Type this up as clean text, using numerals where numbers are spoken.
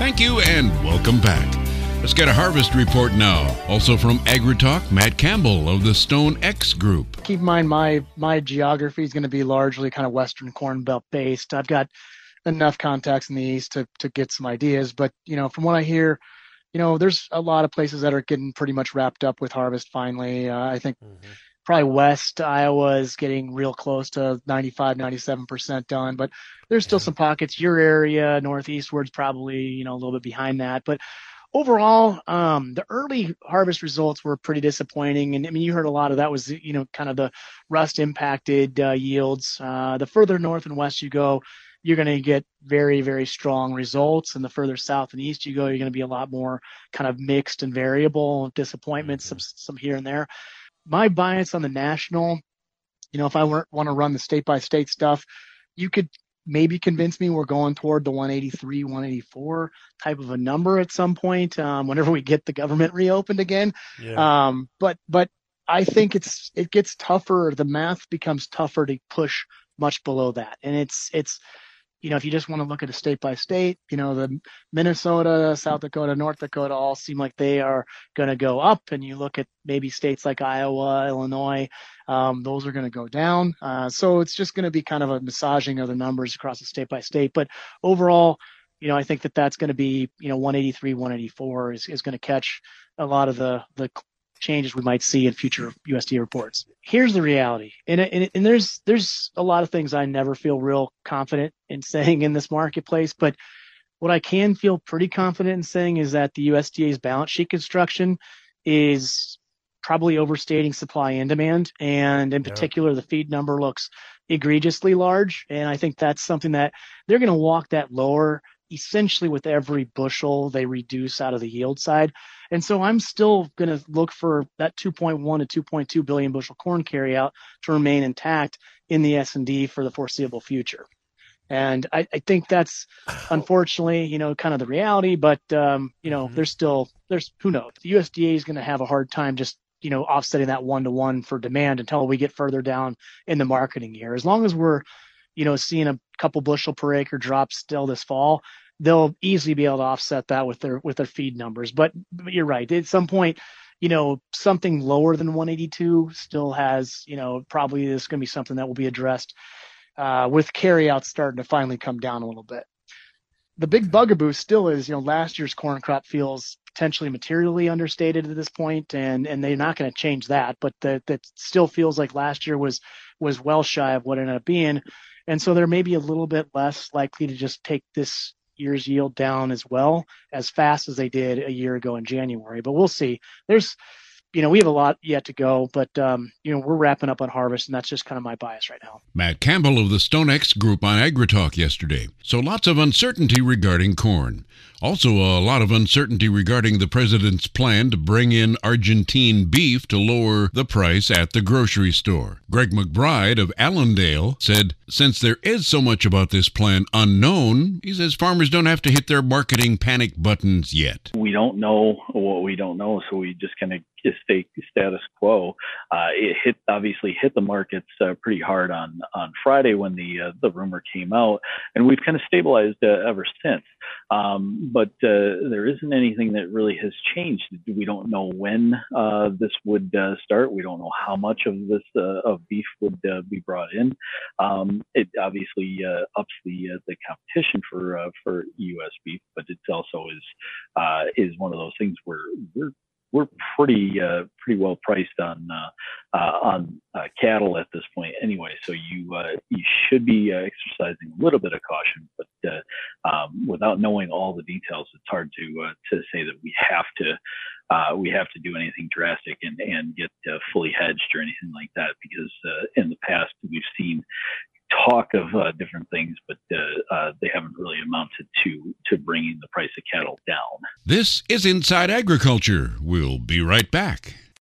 Thank you and welcome back. Let's get a harvest report now. Also from AgriTalk, Matt Campbell of the Stone X Group. Keep in mind my geography is going to be largely kind of Western Corn Belt based. I've got enough contacts in the East to get some ideas, but from what I hear, there's a lot of places that are getting pretty much wrapped up with harvest finally. I think probably West Iowa is getting real close to 95, 97% done, but there's still some pockets. Your area, northeastward's probably, a little bit behind that. But overall, the early harvest results were pretty disappointing. And I mean, you heard a lot of that was, kind of the rust impacted yields. The further north and west you go, you're going to get very, very strong results. And the further south and east you go, you're going to be a lot more kind of mixed and variable disappointments, some here and there. My bias on the national, if I want to run the state by state stuff, you could maybe convince me we're going toward the 183, 184 type of a number at some point, whenever we get the government reopened again. Yeah. But I think it gets tougher. The math becomes tougher to push much below that. And it's if you just want to look at a state by state, the Minnesota, South Dakota, North Dakota all seem like they are going to go up. And you look at maybe states like Iowa, Illinois, those are going to go down. So it's just going to be kind of a massaging of the numbers across the state by state. But overall, I think that's going to be, 183, 184 is going to catch a lot of the changes we might see in future USDA reports. Here's the reality. And there's a lot of things I never feel real confident in saying in this marketplace, but what I can feel pretty confident in saying is that the USDA's balance sheet construction is probably overstating supply and demand. And in particular, the feed number looks egregiously large. And I think that's something that they're going to walk that lower essentially with every bushel they reduce out of the yield side. And so I'm still going to look for that 2.1 to 2.2 billion bushel corn carryout to remain intact in the S&D for the foreseeable future. And I think that's unfortunately, kind of the reality, but, there's who knows? The USDA is going to have a hard time just, offsetting that 1-to-1 for demand until we get further down in the marketing year. As long as we're, seeing a couple bushel per acre drop still this fall, they'll easily be able to offset that with their feed numbers. But you're right. At some point, something lower than 182 still has, probably is going to be something that will be addressed with carryout starting to finally come down a little bit. The big bugaboo still is, last year's corn crop feels potentially materially understated at this point, and they're not going to change that. But that still feels like last year was well shy of what it ended up being. And so they're maybe a little bit less likely to just take this year's yield down as well as fast as they did a year ago in January. But we'll see. There's, we have a lot yet to go, but, we're wrapping up on harvest, and that's just kind of my bias right now. Matt Campbell of the Stone X Group on AgriTalk yesterday. So lots of uncertainty regarding corn. Also, a lot of uncertainty regarding the president's plan to bring in Argentine beef to lower the price at the grocery store. Greg McBride of Allendale said, since there is so much about this plan unknown, he says farmers don't have to hit their marketing panic buttons yet. We don't know what we don't know, so we just kind of stay status quo. It obviously hit the markets pretty hard on Friday when the rumor came out, and we've kind of stabilized ever since. But there isn't anything that really has changed. We don't know when this would start. We don't know how much of this of beef would be brought in. It obviously ups the competition for U.S. beef, but it also is one of those things where we're pretty well priced on cattle at this point anyway. So you should be exercising a little bit of caution, but without knowing all the details, it's hard to say that we have to do anything drastic and get fully hedged or anything like that, because in the past we've seen talk of different things, but they haven't really amounted to bringing the price of cattle down. This is Inside Agriculture. We'll be right back.